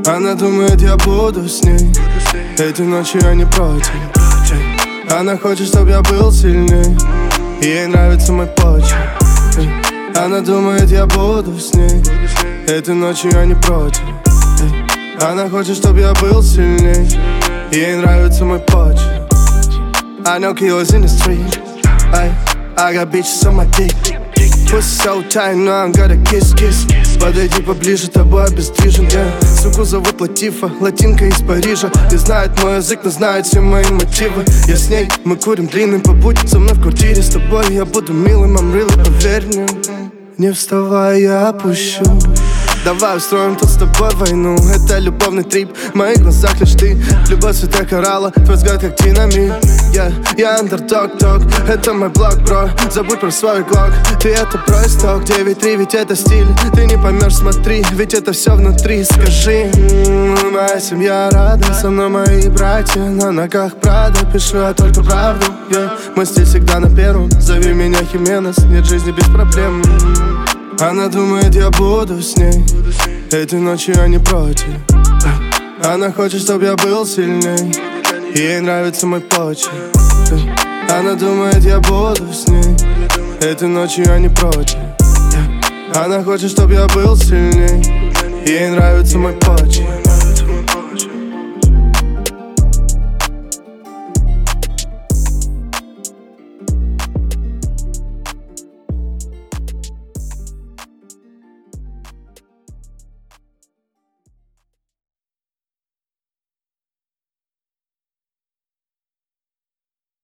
Она думает, я буду с ней. Этой ночью я не против. Она хочет, чтоб я был сильней. Ей нравится мой почерк. Она думает, я буду с ней. Этой ночью я не против. Она хочет, чтоб я был сильней. Ей нравится мой почерк. I know killers in the street. I got bitches on my dick. Pussy so tight, но I'm gotta kiss. Подойди поближе, тобой обездвижен, yeah. Суку зовут Латифа, латинка из Парижа. Не знает мой язык, но знает все мои мотивы. Я с ней, мы курим длинный, побудь со мной в квартире. С тобой я буду милым, I'm really, поверь мне. Не вставай, я опущу. Давай устроим тут с тобой войну. Это любовный трип, в моих глазах лишь ты. Любовь цвета коралла, твой взгляд как динамит. Я андердог, это мой блог, бро. Забудь про свой глок, ты это просто 9-3, ведь это стиль. Ты не поймешь, смотри, ведь это все внутри. Скажи, моя семья рада, со мной мои братья. На ногах Прада, пишу я только правду, yeah. Мой стиль всегда на первом, зови меня Хименес. Нет жизни без проблем. Она думает, я буду с ней. Этой ночью я не против. Она хочет, чтоб я был сильней. Ей нравится мой почерк. Она думает, я буду с ней. Этой ночью я не против. Она хочет, чтоб я был сильней. Ей нравится мой почерк.